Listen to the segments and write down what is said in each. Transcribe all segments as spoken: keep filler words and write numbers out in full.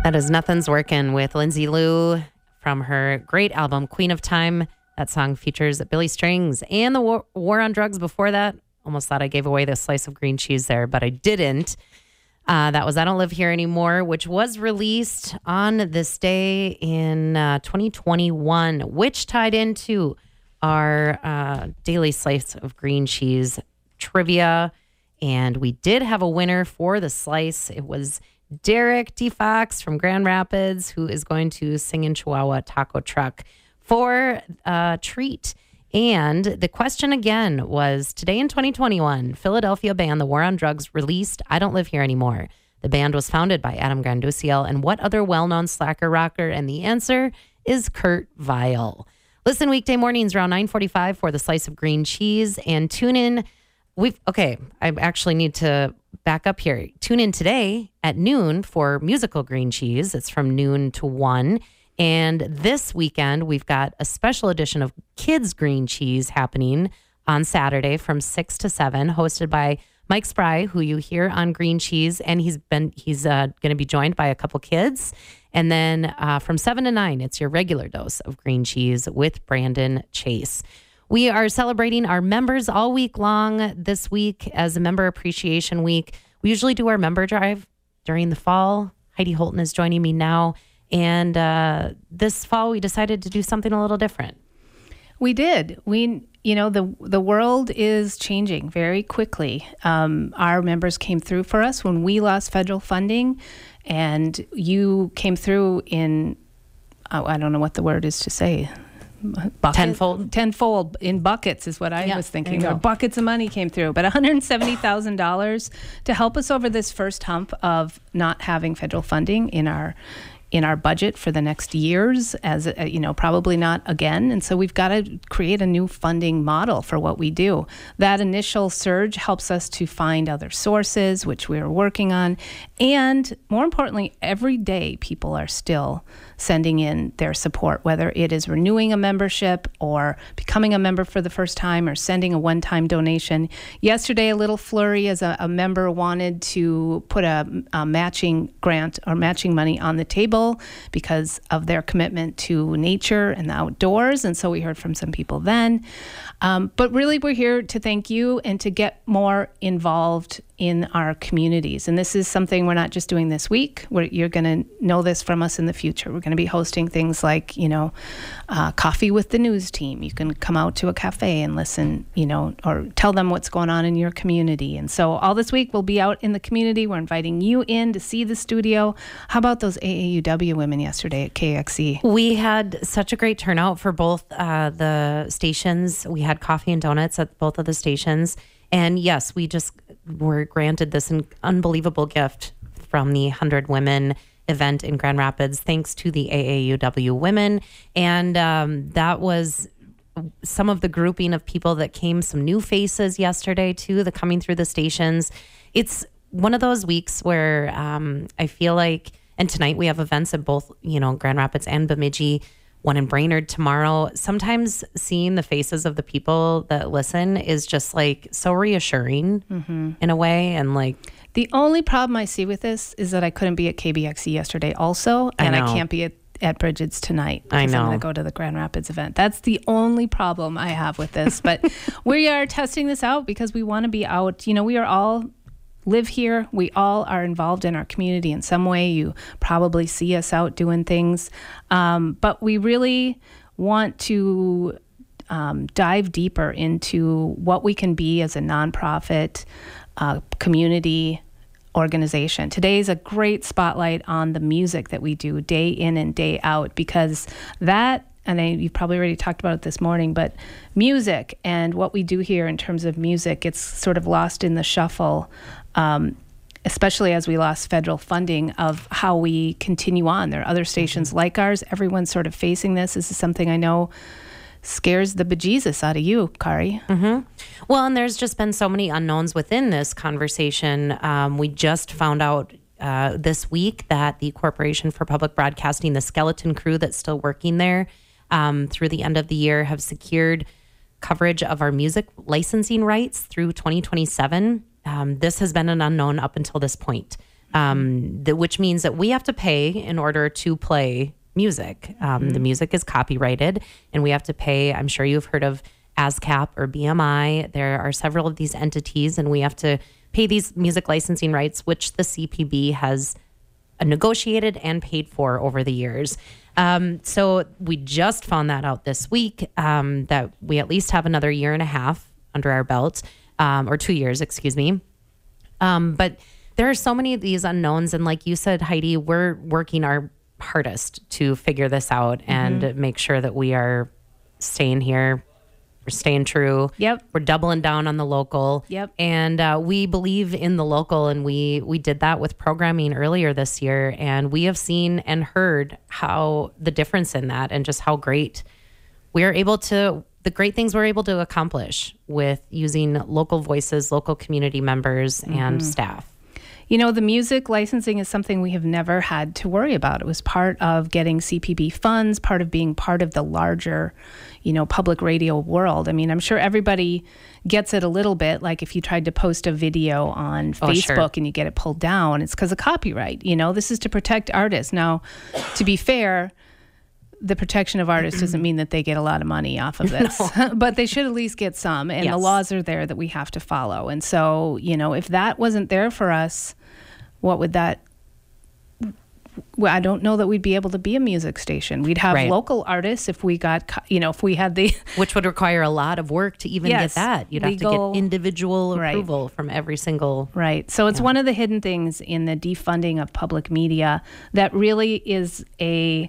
That is Nothing's Working with Lindsay Lou from her great album, Queen of Time. That song features Billy Strings and the War, War on Drugs before that. Almost thought I gave away the slice of green cheese there, but I didn't. Uh, that was I Don't Live Here Anymore, which was released on this day in uh, twenty twenty-one, which tied into our uh, daily slice of green cheese trivia. And we did have a winner for the slice. It was Derek D. Fox from Grand Rapids, who is going to sing in Chihuahua Taco Truck for a treat. And the question again was, today in twenty twenty-one, Philadelphia band The War on Drugs released I Don't Live Here Anymore. The band was founded by Adam Granduciel and what other well-known slacker rocker? And the answer is Kurt Vile. Listen weekday mornings around nine forty-five for the slice of green cheese, and tune in. We've okay, I actually need to back up here. Tune in today at noon for musical green cheese. It's from noon to one. And this weekend, we've got a special edition of Kids Green Cheese happening on Saturday from six to seven, hosted by Mike Spry, who you hear on Green Cheese. And he's been he's uh, going to be joined by a couple kids. And then uh, from seven to nine, it's your regular dose of green cheese with Brandon Chase. We are celebrating our members all week long this week as a Member Appreciation Week. We usually do our member drive during the fall. Heidi Holton is joining me now. And uh, this fall, we decided to do something a little different. We did. We, you know, the the world is changing very quickly. Um, our members came through for us when we lost federal funding, and you came through in, oh, I don't know what the word is to say. Bucket? Tenfold. Tenfold in buckets is what I yeah, was thinking. Buckets of money came through, but one hundred seventy thousand dollars to help us over this first hump of not having federal funding in our in our budget for the next years, as uh, you know, probably not again. And so we've got to create a new funding model for what we do. That initial surge helps us to find other sources, which we're working on. And more importantly, every day people are still sending in their support, whether it is renewing a membership or becoming a member for the first time or sending a one-time donation. Yesterday, a little flurry as a, a member wanted to put a, a matching grant or matching money on the table because of their commitment to nature and the outdoors. And so we heard from some people then. Um, but really, we're here to thank you and to get more involved in our communities. And this is something we're not just doing this week. We're, you're going to know this from us in the future. We're going to be hosting things like, you know, uh, coffee with the news team. You can come out to a cafe and listen, you know, or tell them what's going on in your community. And so all this week we'll be out in the community. We're inviting you in to see the studio. How about those A A U W women yesterday at K X E? We had such a great turnout for both uh, the stations. We had coffee and donuts at both of the stations. And yes, we just were granted this unbelievable gift from the one hundred Women event in Grand Rapids, thanks to the A A U W women. And um, that was some of the grouping of people that came, some new faces yesterday too, the coming through the stations. It's one of those weeks where um, I feel like, and tonight we have events at both, you know, Grand Rapids and Bemidji, one in Brainerd tomorrow. Sometimes seeing the faces of the people that listen is just like so reassuring mm-hmm. in a way. And like, the only problem I see with this is that I couldn't be at K B X E yesterday also, and I, I can't be at, at Bridget's tonight because I know. I'm going to go to the Grand Rapids event. That's the only problem I have with this. But we are testing this out because we want to be out. You know, we are all live here. We all are involved in our community in some way. You probably see us out doing things. Um, but we really want to um, dive deeper into what we can be as a nonprofit uh, community organization. Today is a great spotlight on the music that we do day in and day out, because that, and I, you've probably already talked about it this morning, but music and what we do here in terms of music, it's sort of lost in the shuffle, um, especially as we lost federal funding of how we continue on. There are other stations mm-hmm. like ours. Everyone's sort of facing this. This is something I know scares the bejesus out of you, Kari. Mm-hmm. Well, and there's just been so many unknowns within this conversation. Um, we just found out uh, this week that the Corporation for Public Broadcasting, the skeleton crew that's still working there um, through the end of the year, have secured coverage of our music licensing rights through twenty twenty-seven. Um, this has been an unknown up until this point. um, the, which means that we have to pay in order to play music. Um, mm-hmm. The music is copyrighted, and we have to pay. I'm sure you've heard of ASCAP or B M I. There are several of these entities, and we have to pay these music licensing rights, which the C P B has negotiated and paid for over the years. Um, so we just found that out this week, um, that we at least have another year and a half under our belt, um, or two years, excuse me. Um, but there are so many of these unknowns. And like you said, Heidi, we're working our hardest to figure this out and mm-hmm. make sure that we are staying here. We're staying true. Yep. We're doubling down on the local. Yep. And uh, we believe in the local, and we we did that with programming earlier this year. And we have seen and heard how the difference in that, and just how great we are able to, the great things we're able to accomplish with using local voices, local community members, mm-hmm. and staff. You know, the music licensing is something we have never had to worry about. It was part of getting C P B funds, part of being part of the larger, you know, public radio world. I mean, I'm sure everybody gets it a little bit. Like if you tried to post a video on oh, Facebook sure. and you get it pulled down, it's because of copyright. You know, this is to protect artists. Now, to be fair, the protection of artists doesn't mean that they get a lot of money off of this, no. but they should at least get some. And yes. the laws are there that we have to follow. And so, you know, if that wasn't there for us, what would that, well, I don't know that we'd be able to be a music station. We'd have right. local artists if we got, you know, if we had the... Which would require a lot of work to even yes, get that. You'd legal, have to get individual right. approval from every single... Right. So it's yeah. one of the hidden things in the defunding of public media that really is a...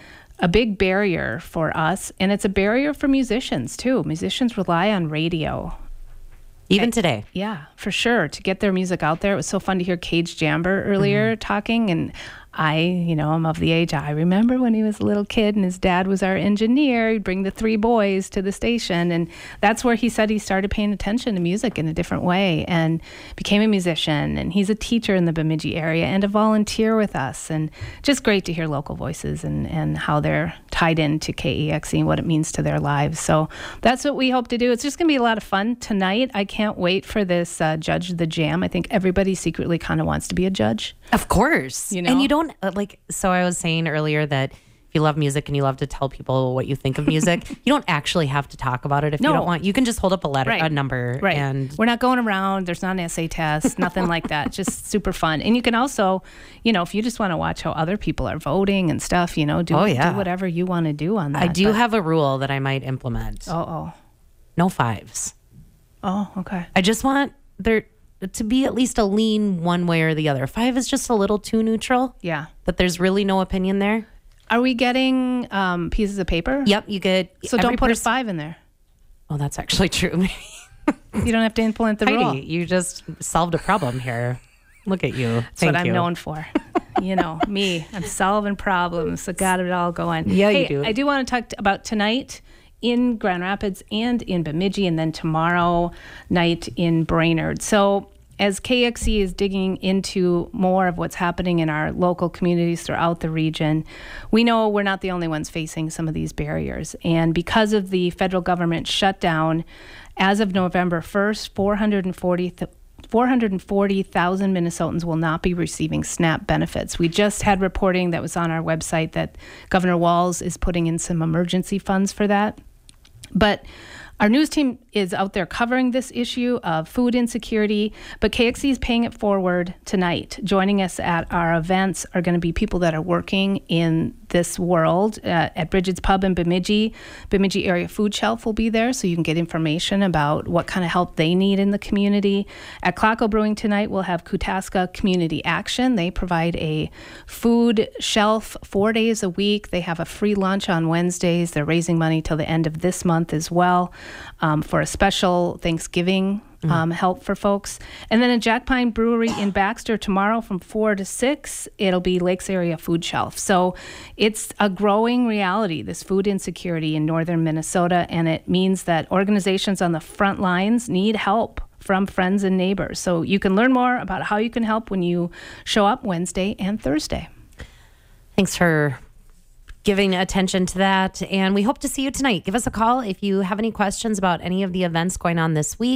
a big barrier for us, and it's a barrier for musicians too. Musicians rely on radio. Even and, today. Yeah, for sure. To get their music out there. It was so fun to hear Cage Jamber earlier mm-hmm. talking, and I, you know, I'm of the age, I remember when he was a little kid and his dad was our engineer. He'd bring the three boys to the station, and that's where he said he started paying attention to music in a different way and became a musician. And he's a teacher in the Bemidji area and a volunteer with us. And just great to hear local voices and, and how they're tied into K E X E and what it means to their lives. So that's what we hope to do. It's just going to be a lot of fun tonight. I can't wait for this uh, Judge the Jam. I think everybody secretly kind of wants to be a judge. Of course. You know? And you don't, uh, like, so I was saying earlier that if you love music and you love to tell people what you think of music, you don't actually have to talk about it if no. you don't want. You can just hold up a letter, right. a number. Right. And we're not going around. There's not an essay test, nothing like that. Just super fun. And you can also, you know, if you just want to watch how other people are voting and stuff, you know, do, oh, yeah. do whatever you want to do on that. I do but, have a rule that I might implement. Oh, oh. No fives. Oh, okay. I just want there to be at least a lean one way or the other. Five is just a little too neutral. Yeah. That there's really no opinion there. Are we getting um, pieces of paper? Yep, you get. So don't put pers- a five in there. Oh, that's actually true. You don't have to implement the Heidi, rule. You just solved a problem here. Look at you. That's Thank what you. I'm known for. You know, me. I'm solving problems. I got it all going. Yeah, hey, you do. I do want to talk about tonight in Grand Rapids and in Bemidji, and then tomorrow night in Brainerd. So as K X E is digging into more of what's happening in our local communities throughout the region, we know we're not the only ones facing some of these barriers. And because of the federal government shutdown, as of November first, four hundred forty thousand Minnesotans will not be receiving SNAP benefits. We just had reporting that was on our website that Governor Walz is putting in some emergency funds for that. But our news team is out there covering this issue of food insecurity, but K X E is paying it forward tonight. Joining us at our events are going to be people that are working in this world. Uh, at Bridget's Pub in Bemidji, Bemidji Area Food Shelf will be there, so you can get information about what kind of help they need in the community. At Claco Brewing tonight, we'll have Kutaska Community Action. They provide a food shelf four days a week. They have a free lunch on Wednesdays. They're raising money till the end of this month as well. Um, for a special Thanksgiving um, mm. help for folks. And then at Jack Pine Brewery in Baxter tomorrow from four to six, it'll be Lakes Area Food Shelf. So it's a growing reality, this food insecurity in northern Minnesota, and it means that organizations on the front lines need help from friends and neighbors. So you can learn more about how you can help when you show up Wednesday and Thursday. Thanks for giving attention to that. And we hope to see you tonight. Give us a call if you have any questions about any of the events going on this week.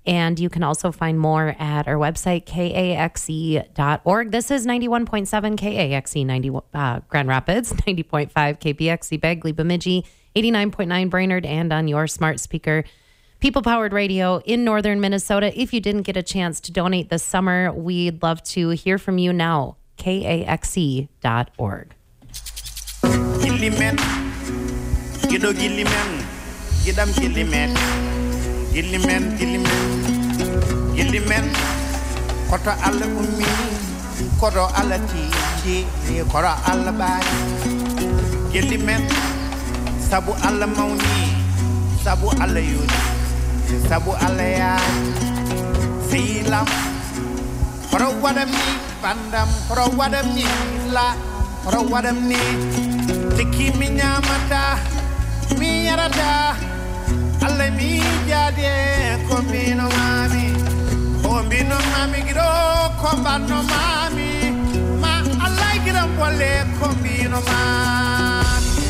And you can also find more at our website, K A X E dot org. This is ninety-one point seven K A X E ninety, uh, Grand Rapids, ninety point five K P X E Bagley, Bemidji, eighty-nine point nine Brainerd, and on your smart speaker. People-powered radio in northern Minnesota. If you didn't get a chance to donate this summer, we'd love to hear from you now. K A X E dot org. Gillimen, Gido Gillimen, Gidam Gillimen, Gillimen, Gillimen, Gillimen, Koto alla ummi, Koto alla titi, Koto alla bari, Gillimen, Sabu alla mauni, Sabu alla yudi, Sabu alla yaay, Silam, Koto wadami, Pandam, Koto wadami, La, Koto wadami, Tiki mi nyamata, mi yarada, alle mi jade, kombino mami, kombino mami gido, kombano mami, ma alla gido wale kombino mami.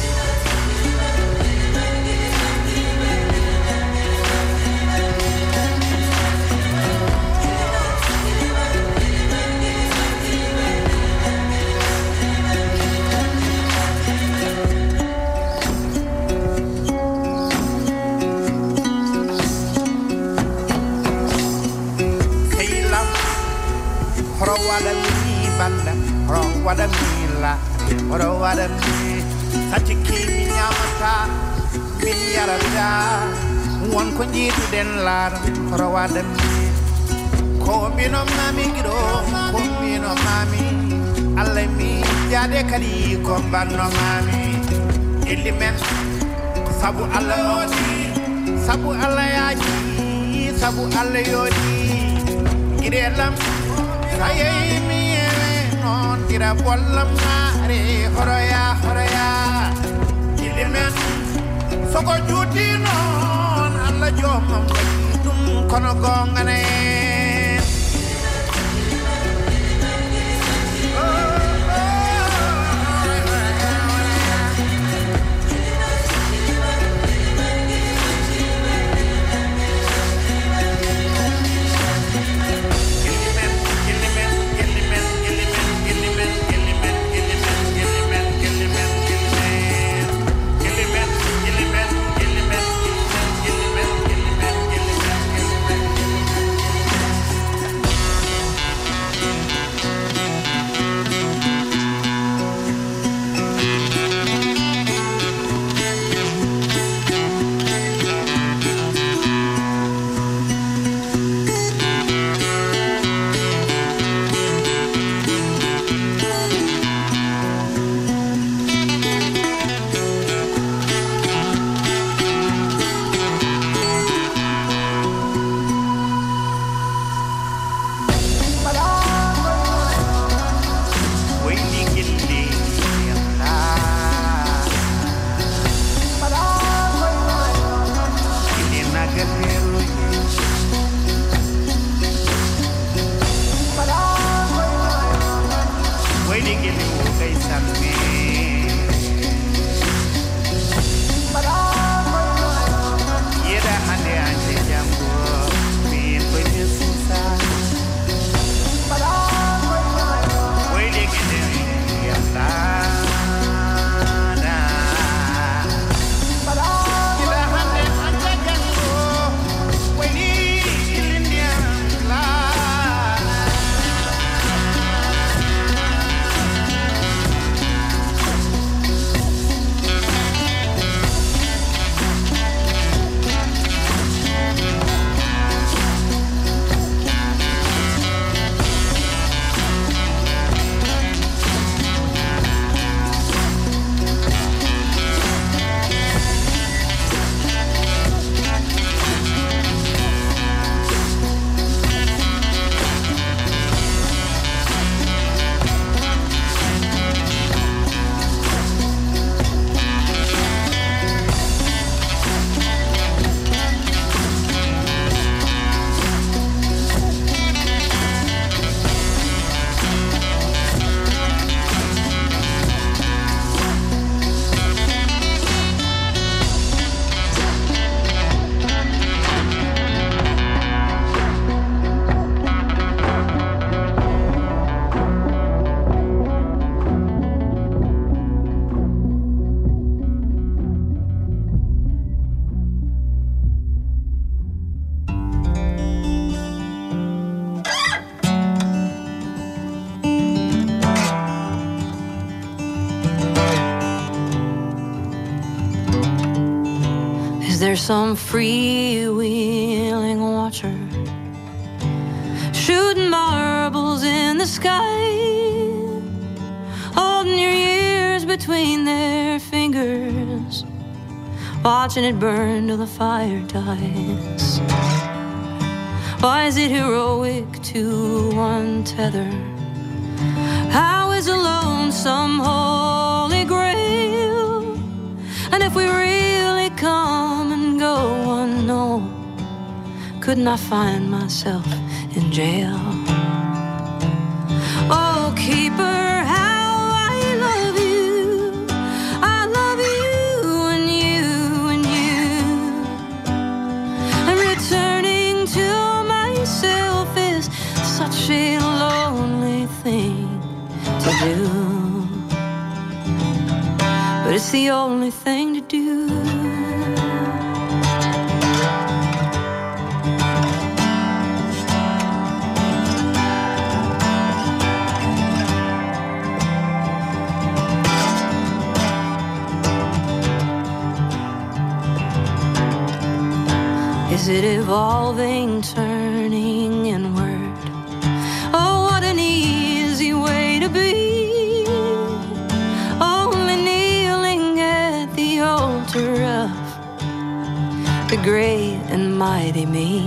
Wada mi banda, ro wada mi la, ro wada mi satiki mi nyamata, mi yarada, won ko jitu den la, ro wada mi, ko mi no mami gido, ko mi no mami, alle mi jade kali ko banno mami, element sabu alla yodi, sabu alla yaji, sabu alla yodi, gidelam. Aye mi non tira bollam mare horoya horoya Gillimen soko juti non alla jomam dum kono gongane There's some freewheeling watcher shooting marbles in the sky, holding your ears between their fingers, watching it burn till the fire dies. Why is it heroic to untether? How is alone some holy grail? And if we really come and go unknown, couldn't I find myself in jail? Oh, keeper, how I love you. I love you and you and you. And returning to myself is such a lonely thing to do, but it's the only thing to do. Is it evolving, turning inward? Oh, what an easy way to be. Only kneeling at the altar of the great and mighty me.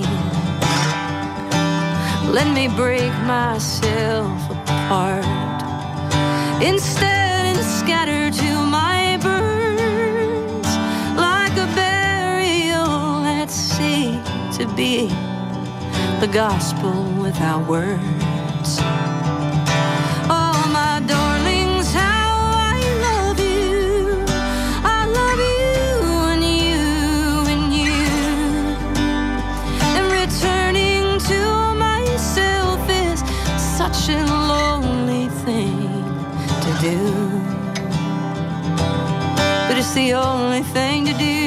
Let me break myself apart instead and scatter to my birds like a burial at sea, to be the gospel without words. Oh, my darlings, how I love you. I love you and you and you. And returning to myself is such a lonely thing to do, but it's the only thing to do.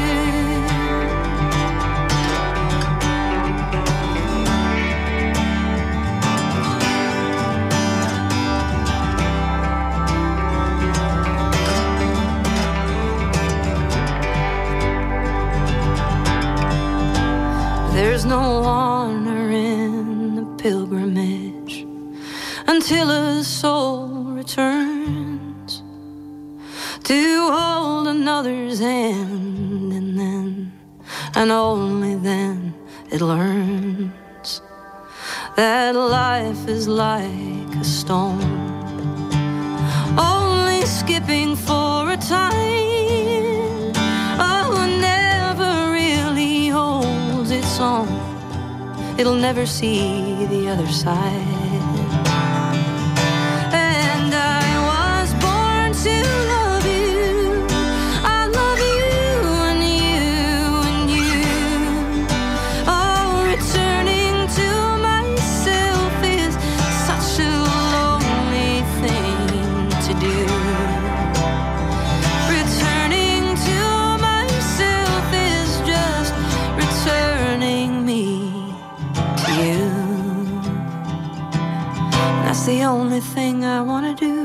There's no honor in the pilgrimage until a soul returns to hold another's hand, and then, and only then, it learns that life is like a stone, only skipping for a time. Oh, never really holds its own. It'll never see the other side. And I was born to love you. I love you and you and you. Oh, returning to myself is such a lonely thing to do. Returning to myself is just returning me to you. That's the only thing I want to do.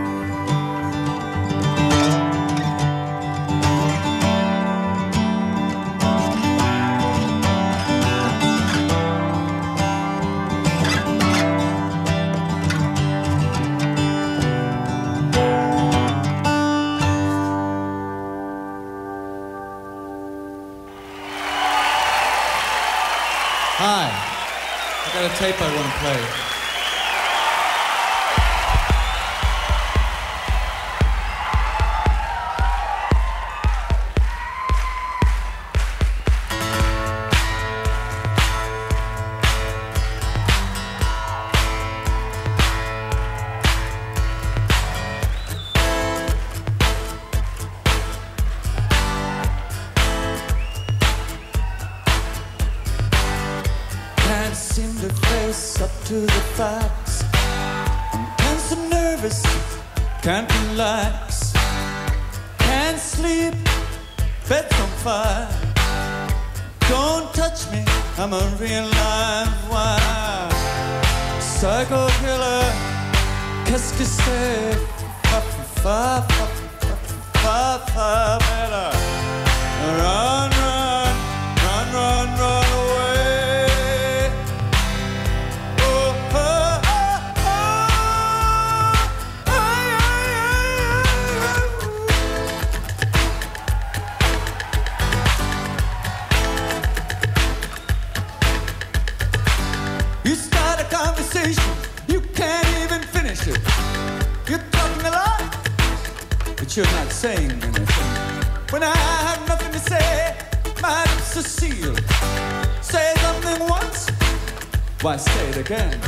Hi, I got a tape I want to play. Can't seem to face up to the facts. I'm tense and nervous, can't relax. Can't sleep, bed's on fire. Don't touch me, I'm a real live wire. Psycho killer, qu'est-ce que c'est? Fa fa fa fa fa fa fa better. Run, run, run, run, run away. Oh, oh, oh, oh. Ay, ay, ay, ay. You start a conversation, you can't even finish it. You're talking a lot, but you're not saying anything. When I have nothing to say, my lips are sealed. Say something once, why say it again?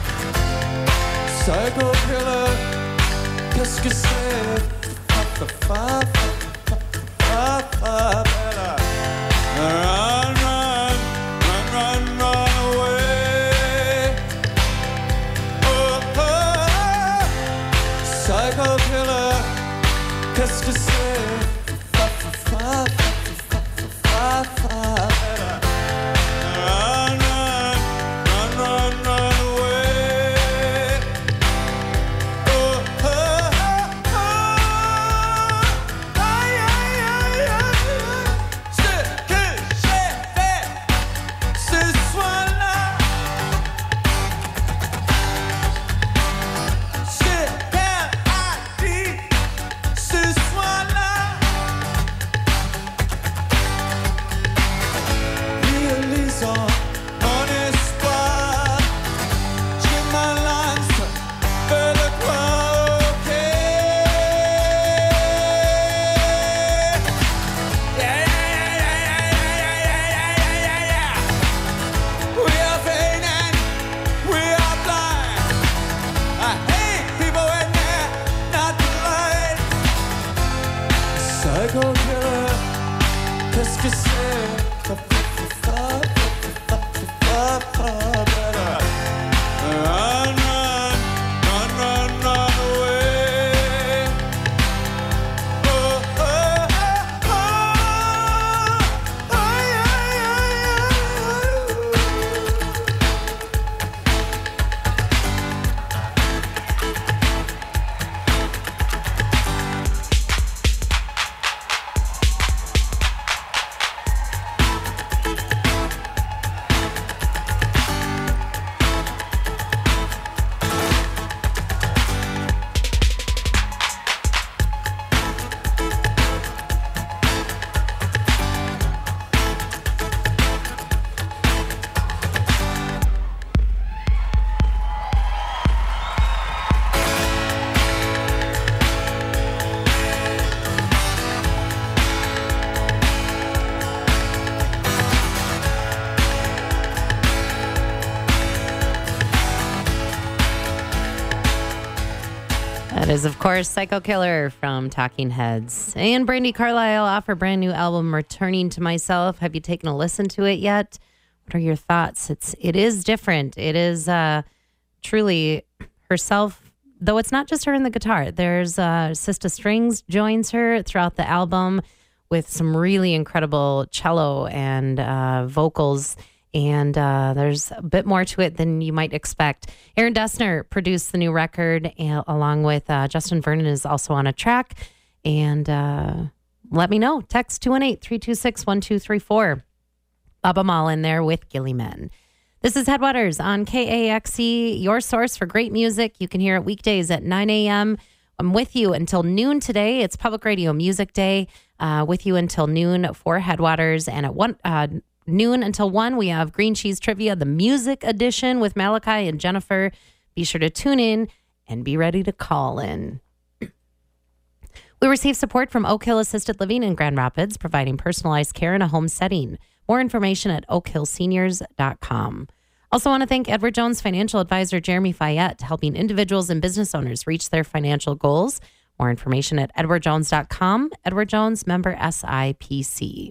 Psycho killer, qu'est-ce que c'est? Fa, fa, fa, fa, fa, fa, fa. Run, run, run, run, run away. Oh, oh, oh. Psycho killer, qu'est-ce que c'est? That is, of course, Psycho Killer from Talking Heads. And Brandi Carlile off her brand new album, Returning to Myself. Have you taken a listen to it yet? What are your thoughts? It's, it is different. It is uh, truly herself, though it's not just her and the guitar. There's uh, Sista Strings joins her throughout the album with some really incredible cello and uh, vocals. And uh, there's a bit more to it than you might expect. Aaron Dessner produced the new record, and, along with uh, Justin Vernon is also on a track. And uh, let me know. Text two one eight, three two six, one two three four. Baba Mal in there with Gilly Men. This is Headwaters on K A X E, your source for great music. You can hear it weekdays at nine a.m. I'm with you until noon today. It's Public Radio Music Day. Uh, with you until noon for Headwaters. And at one... Uh, noon until one, we have Green Cheese Trivia, the music edition with Malachi and Jennifer. Be sure to tune in and be ready to call in. We receive support from Oak Hill Assisted Living in Grand Rapids, providing personalized care in a home setting. More information at oak hill seniors dot com. Also want to thank Edward Jones financial advisor Jeremy Fayette, helping individuals and business owners reach their financial goals. More information at edward jones dot com. Edward Jones, member S I P C.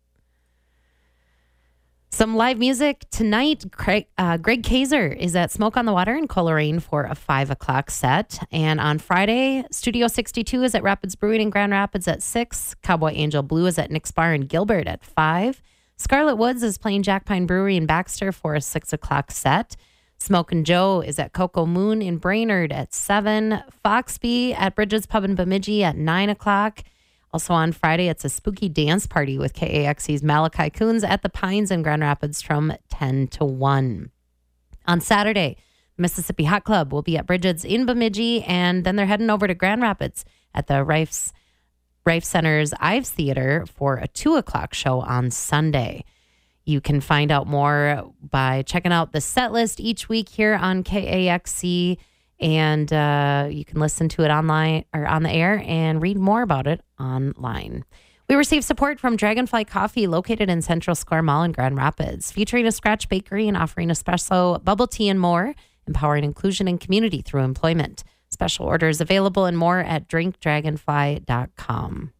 Some live music tonight. Craig, uh, Greg Kaiser is at Smoke on the Water in Coleraine for a five o'clock set. And on Friday, Studio sixty-two is at Rapids Brewing in Grand Rapids at six. Cowboy Angel Blue is at Nick's Bar in Gilbert at five. Scarlet Woods is playing Jack Pine Brewery in Baxter for a six o'clock set. Smoke and Joe is at Cocoa Moon in Brainerd at seven. Foxby at Bridges Pub in Bemidji at nine o'clock. Also on Friday, it's a spooky dance party with K A X E's Malachi Coons at the Pines in Grand Rapids from ten to one. On Saturday, Mississippi Hot Club will be at Bridget's in Bemidji, and then they're heading over to Grand Rapids at the Rife's, Rife Center's Ives Theater for a two o'clock show on Sunday. You can find out more by checking out the set list each week here on K A X C, and uh, you can listen to it online or on the air and read more about it online. We receive support from Dragonfly Coffee, located in Central Square Mall in Grand Rapids, featuring a scratch bakery and offering espresso, bubble tea, and more, empowering inclusion and community through employment. Special orders available and more at drink dragonfly dot com.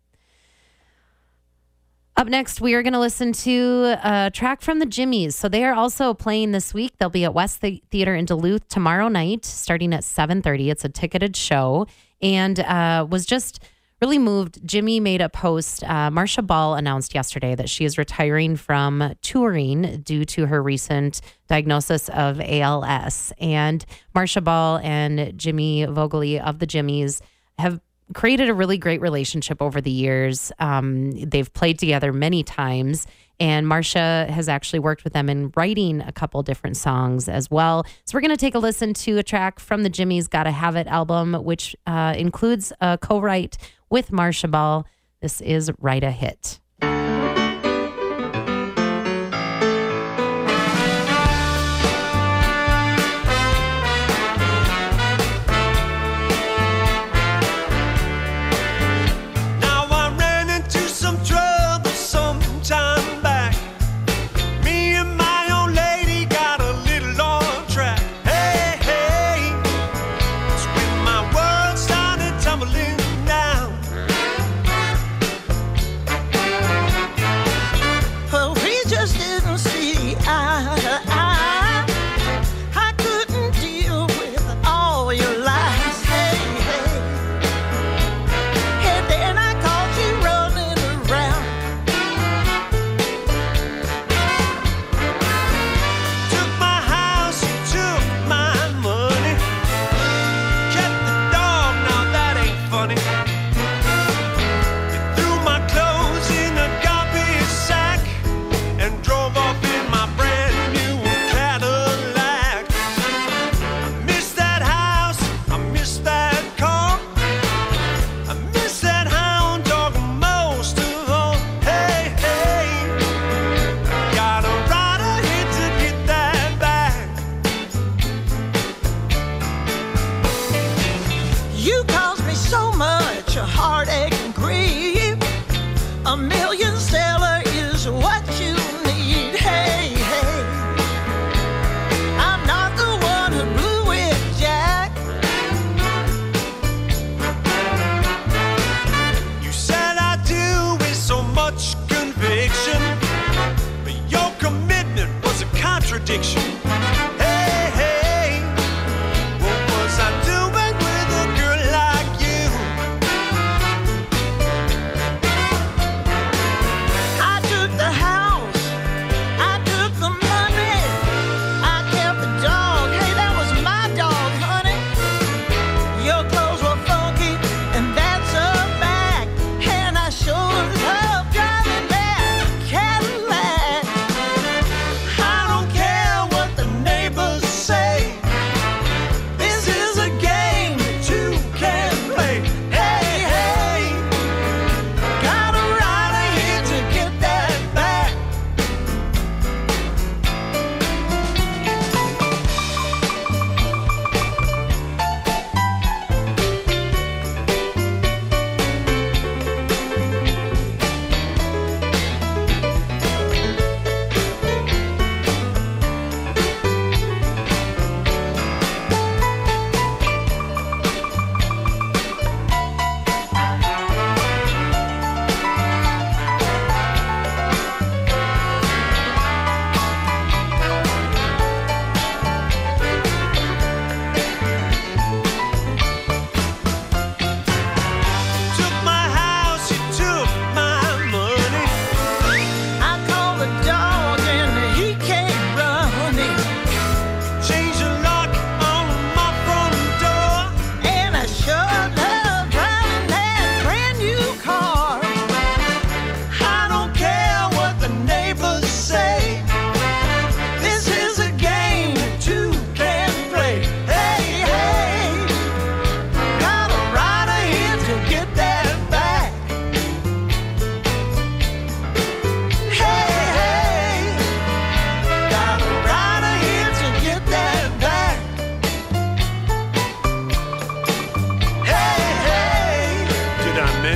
Up next, we are going to listen to a track from the Jimmies. So they are also playing this week. They'll be at West Theater in Duluth tomorrow night, starting at seven thirty. It's a ticketed show, and uh, was just really moved. Jimmy made a post. Uh, Marcia Ball announced yesterday that she is retiring from touring due to her recent diagnosis of A L S. And Marcia Ball and Jimmy Vogeli of the Jimmies have created a really great relationship over the years. Um, they've played together many times, and Marcia has actually worked with them in writing a couple different songs as well. So we're going to take a listen to a track from the Jimmies' Gotta Have It album, which uh, includes a co-write with Marcia Ball. This is Write a Hit.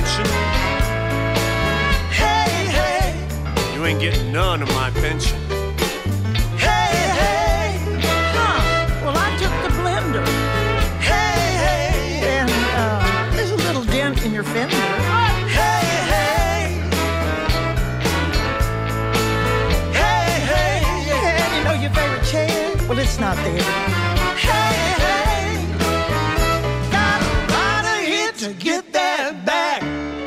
mention. Hey, hey, you ain't getting none of my pension. Hey, hey, huh? Well, I took the blender. Hey, hey, and uh, there's a little dent in your fender. Hey, hey, hey, hey, and you know your favorite chair? Well, it's not there. Hey, hey, got a lot of hit to get that back.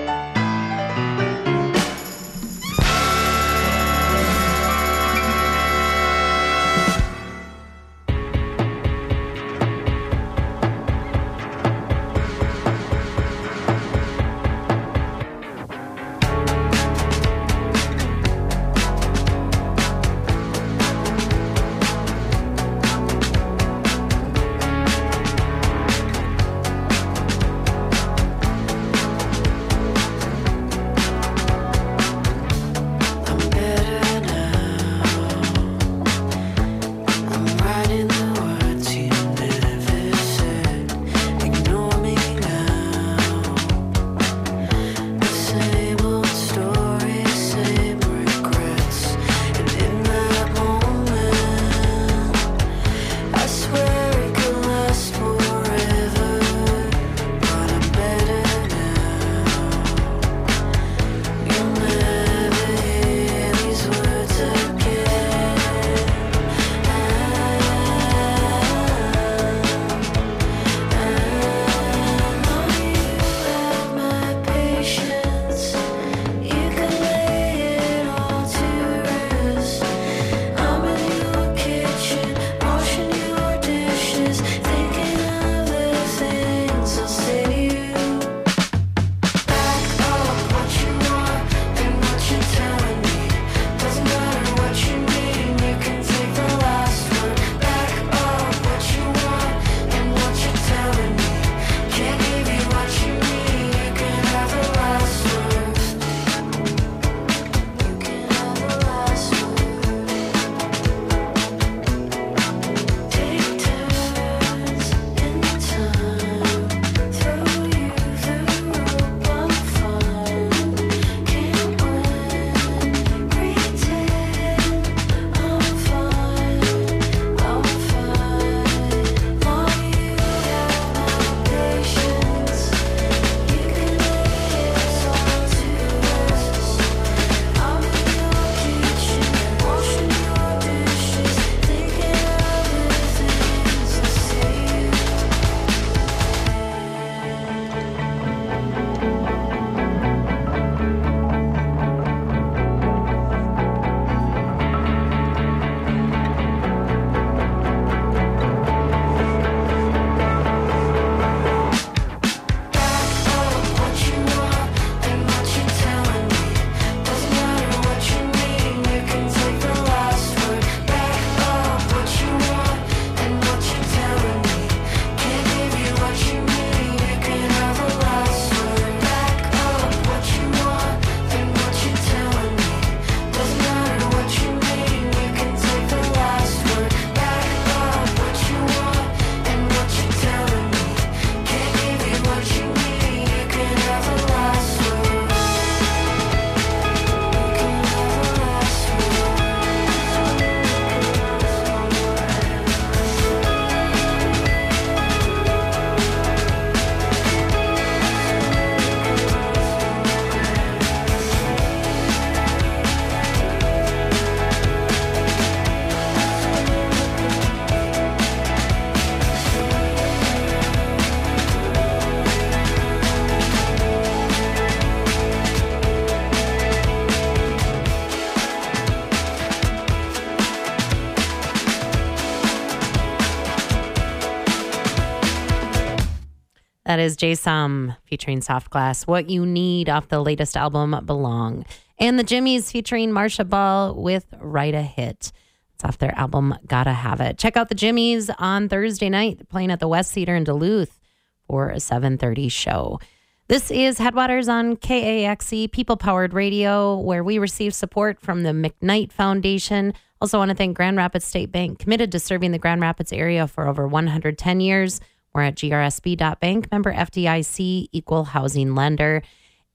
That is Jay Som featuring Soft Glass. What You Need off the latest album, Belong. And the Jimmies featuring Marsha Ball with Write a Hit. It's off their album, Gotta Have It. Check out the Jimmies on Thursday night, playing at the West Theater in Duluth for a seven thirty show. This is Headwaters on K A X E, people-powered radio, where we receive support from the McKnight Foundation. Also want to thank Grand Rapids State Bank, committed to serving the Grand Rapids area for over one hundred ten years. We're at G R S B dot bank, member F D I C, equal housing lender.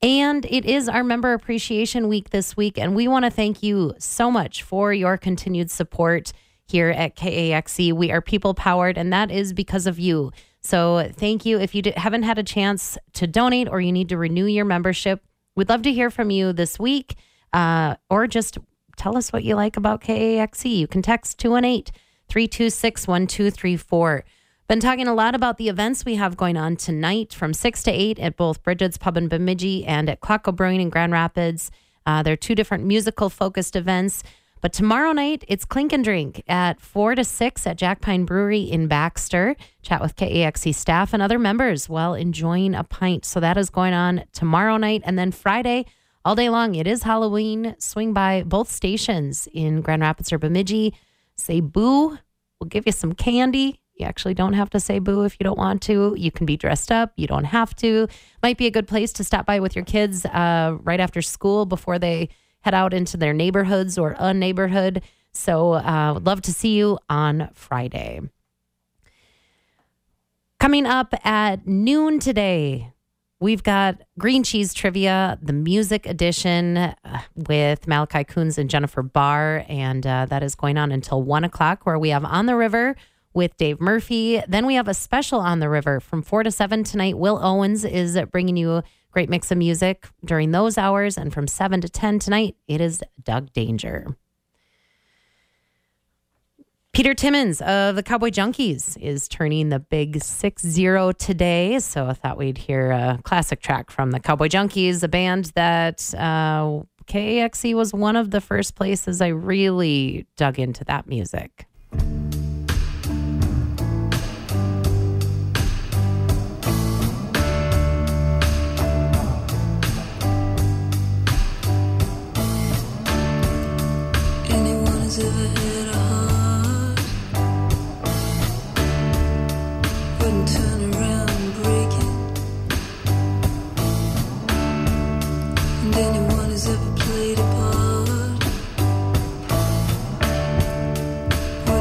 And it is our Member Appreciation Week this week, and we want to thank you so much for your continued support here at K A X E. We are people-powered, and that is because of you. So thank you. If you d- haven't had a chance to donate or you need to renew your membership, we'd love to hear from you this week, uh, or just tell us what you like about K A X E. You can text two one eight, three two six, one two three four. Been talking a lot about the events we have going on tonight from six to eight at both Bridget's Pub in Bemidji and at Clocko Brewing in Grand Rapids. Uh, they're two different musical-focused events. But tomorrow night, it's Clink and Drink at four to six at Jack Pine Brewery in Baxter. Chat with K A X E staff and other members while enjoying a pint. So that is going on tomorrow night. And then Friday, all day long, it is Halloween. Swing by both stations in Grand Rapids or Bemidji. Say boo. We'll give you some candy. You actually don't have to say boo if you don't want to. You can be dressed up. You don't have to. Might be a good place to stop by with your kids uh, right after school before they head out into their neighborhoods or a neighborhood. So uh, would love to see you on Friday. Coming up at noon today, we've got Green Cheese Trivia, the music edition uh, with Malachi Coons and Jennifer Barr. And uh, that is going on until one o'clock, where we have On the River with Dave Murphy. Then we have a special On the River from four to seven tonight. Will Owens is bringing you a great mix of music during those hours. And from seven to ten tonight, it is Doug Danger. Peter Timmons of the Cowboy Junkies is turning the big six zero today. So I thought we'd hear a classic track from the Cowboy Junkies, a band that uh, K A X E was one of the first places I really dug into that music. Anyone who's ever played a part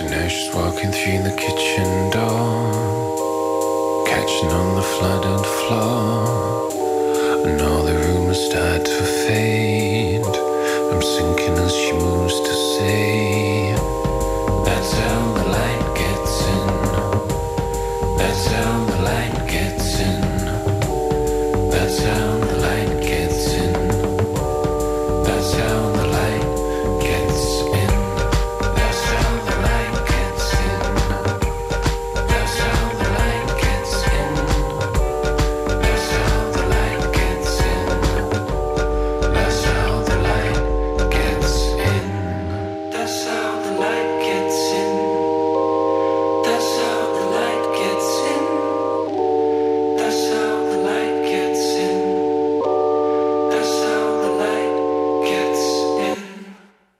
now she's walking through the kitchen door, catching on the flooded floor, and all the rumors start to fade. I'm sinking as she moves to say, that's how the light gets in. That's how the light gets in. That's how the light gets in. That's how the light gets in. That's how the light gets in. That's how the light gets in. That's how the light gets in. That's how the light gets in. That's how the light gets in. That's how the light gets in. That's how the light gets in. That's how the light gets in.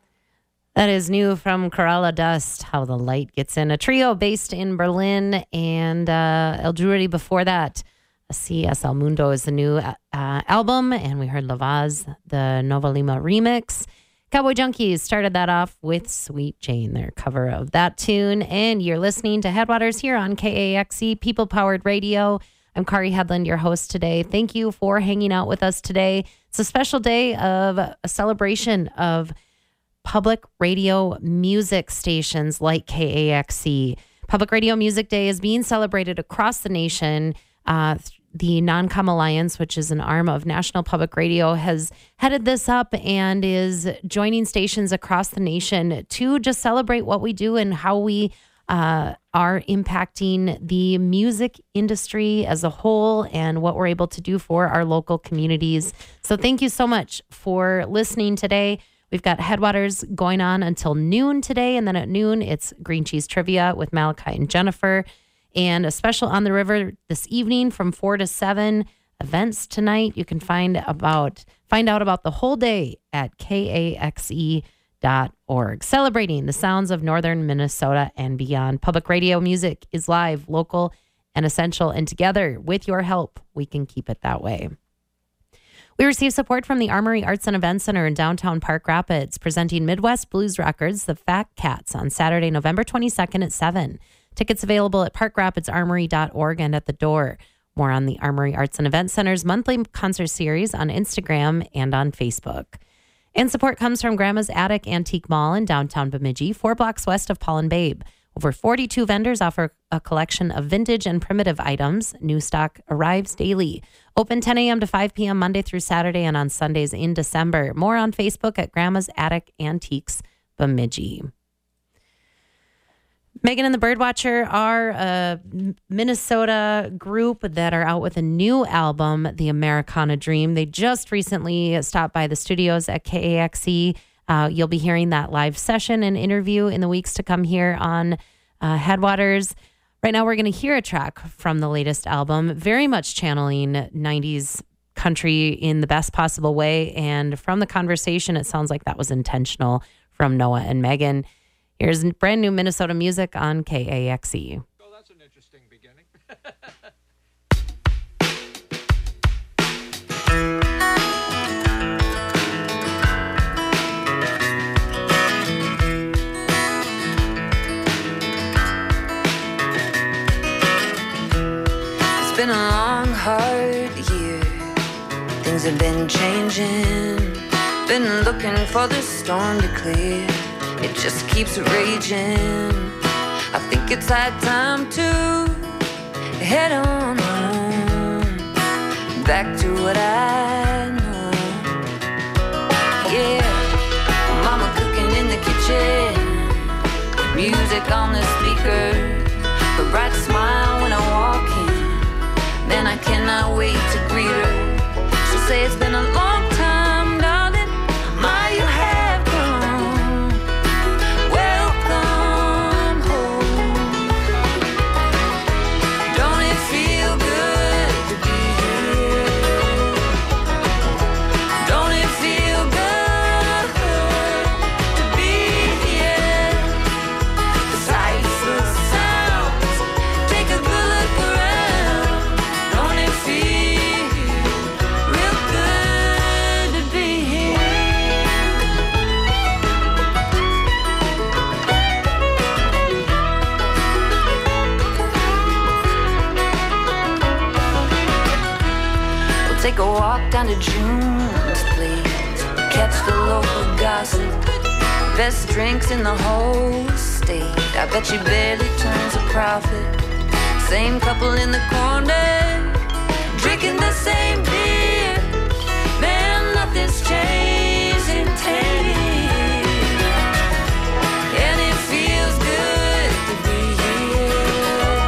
That is new from Kerala Dust, How the Light Gets In, a trio based in Berlin, and uh, El Drury before that. C S El Mundo is the new uh, album, and we heard Lavaz, the Nova Lima remix. Cowboy Junkies started that off with Sweet Jane, their cover of that tune, and you're listening to Headwaters here on K A X E, People-Powered Radio. I'm Kari Hedlund, your host today. Thank you for hanging out with us today. It's a special day of a celebration of public radio music stations like K A X E. Public Radio Music Day is being celebrated across the nation. Uh, the Non-Com Alliance, which is an arm of National Public Radio, has headed this up and is joining stations across the nation to just celebrate what we do and how we uh, are impacting the music industry as a whole and what we're able to do for our local communities. So thank you so much for listening today. We've got Headwaters going on until noon today, and then at noon, it's Green Cheese Trivia with Malachi and Jennifer, and a special On the River this evening from four to seven. Events tonight. You can find about find out about the whole day at K A X E dot org. Celebrating the sounds of northern Minnesota and beyond. Public radio music is live, local, and essential, and together, with your help, we can keep it that way. We receive support from the Armory Arts and Event Center in downtown Park Rapids, presenting Midwest Blues Records, the Fat Cats, on Saturday, November twenty-second at seven. Tickets available at park rapids armory dot org and at the door. More on the Armory Arts and Event Center's monthly concert series on Instagram and on Facebook. And support comes from Grandma's Attic Antique Mall in downtown Bemidji, four blocks west of Paul and Babe. Over forty-two vendors offer a collection of vintage and primitive items. New stock arrives daily. Open ten a.m. to five p.m. Monday through Saturday and on Sundays in December. More on Facebook at Grandma's Attic Antiques Bemidji. Megan and the Birdwatcher are a Minnesota group that are out with a new album, The Americana Dream. They just recently stopped by the studios at K A X E. Uh, you'll be hearing that live session and interview in the weeks to come here on uh, Headwaters. Right now, we're going to hear a track from the latest album, very much channeling nineties country in the best possible way. And from the conversation, it sounds like that was intentional from Noah and Megan. Here's brand new Minnesota music on K A X E. Oh, that's an interesting beginning. It's been a long, hard year. Things have been changing. Been looking for the storm to clear. It just keeps raging. I think it's high time to head on home, back to what I know. Yeah, mama cooking in the kitchen, music on the speaker, a bright smile when I walk in. Then I cannot wait to greet her. She'll say it's been a long time, darling. My, you have come. Welcome home. Don't it feel good to be here? Don't it feel good to be here? The sights, the sounds, take a good look around. Don't it feel real good? walk down to June's Place, catch the local gossip. Best drinks in the whole state. I bet she barely turns a profit. Same couple in the corner, drinking the same beer. Man, nothing's changed in ten years. And it feels good to be here.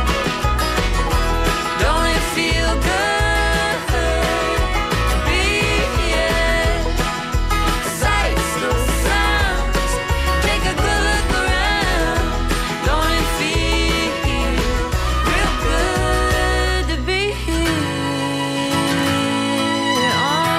Don't it feel good to be here? Sights, the sounds, take a good look around. Don't it feel real good to be here? Oh.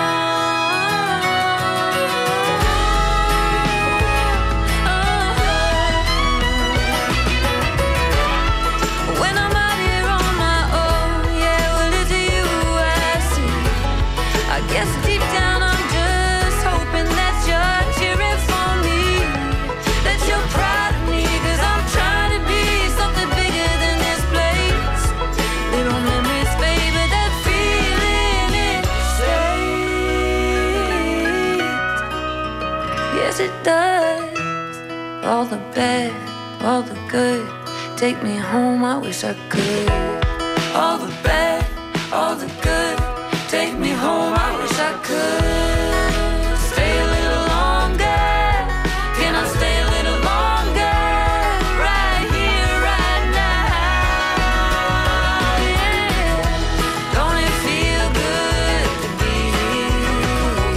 When I'm out here on my own, yeah, well, it's you I see. I guess deep down I'm just hoping that you're cheering for me, that you're proud of me, cause I'm trying to be something bigger than this place. Little memories fade, but that feeling, it stays. Yes, it does. All the bad, all the good, take me home, I wish I could. All the bad, all the good, take me home, I wish I could. Stay a little longer, can I stay a little longer? Right here, right now, yeah. Don't it feel good to be here?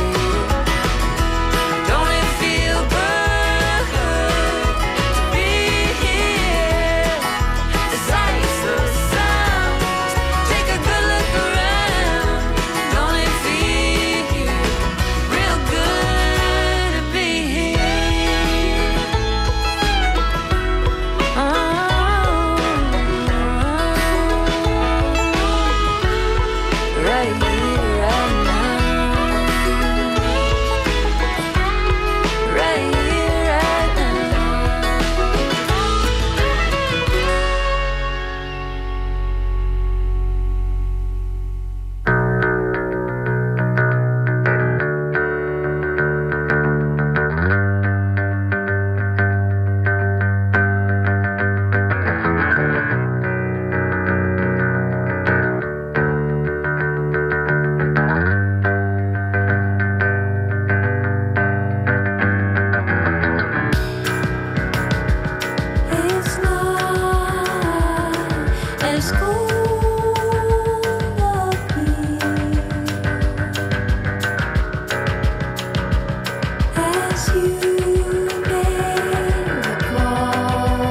Don't it feel good to be here? The sights, the sounds, take a good look around. Don't it feel real good to be here? Oh, right here, right now. Right here, right now. It's not as cold up here as you may recall.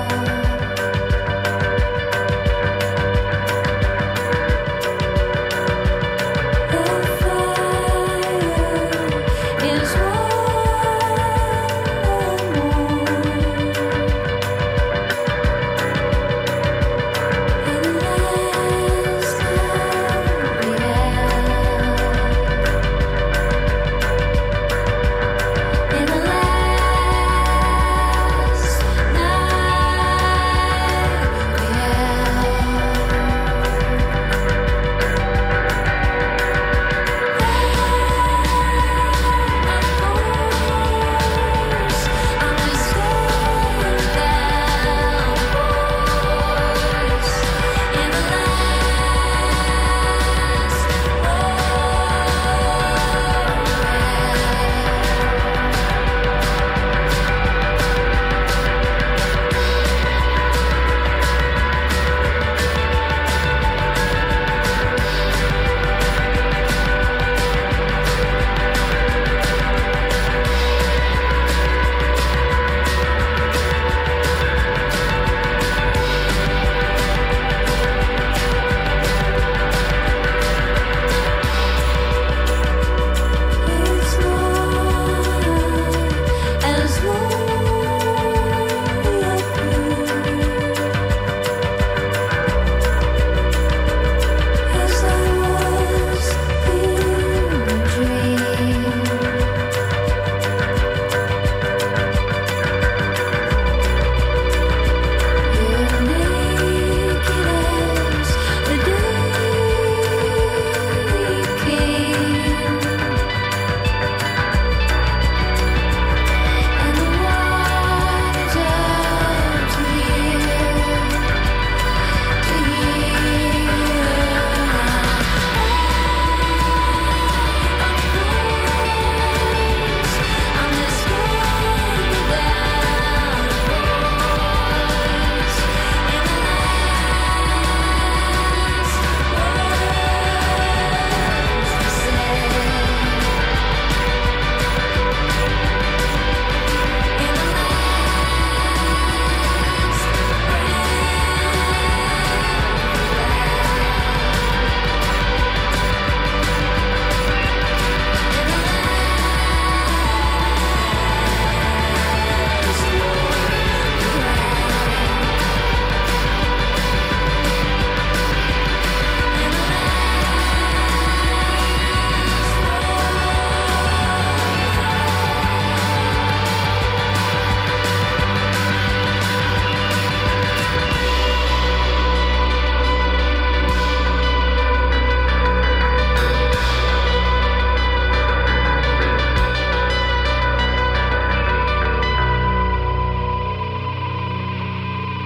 The fire is warm and warm. And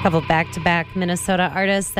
couple back-to-back Minnesota artists.